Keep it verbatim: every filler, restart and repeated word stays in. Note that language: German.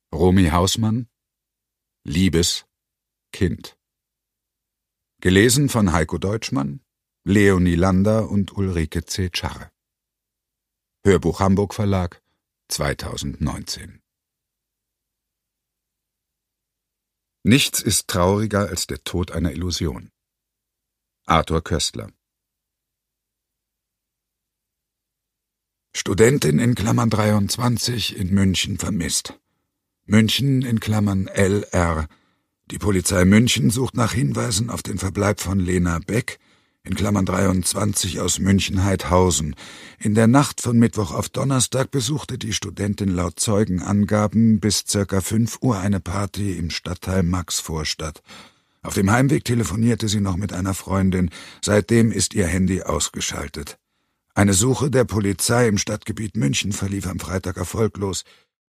Romy Hausmann, Liebes Kind. Gelesen von Heiko Deutschmann, Leonie Lander und Ulrike C. Czarre. Hörbuch Hamburg Verlag, zweitausendneunzehn. Nichts ist trauriger als der Tod einer Illusion. Arthur Köstler. Studentin in Klammern dreiundzwanzig in München vermisst. München in Klammern L R. Die Polizei München sucht nach Hinweisen auf den Verbleib von Lena Beck in Klammern dreiundzwanzig aus München-Heidhausen. In der Nacht von Mittwoch auf Donnerstag besuchte die Studentin laut Zeugenangaben bis circa fünf Uhr eine Party im Stadtteil Maxvorstadt. Auf dem Heimweg telefonierte sie noch mit einer Freundin. Seitdem ist ihr Handy ausgeschaltet. Eine Suche der Polizei im Stadtgebiet München verlief am Freitag erfolglos.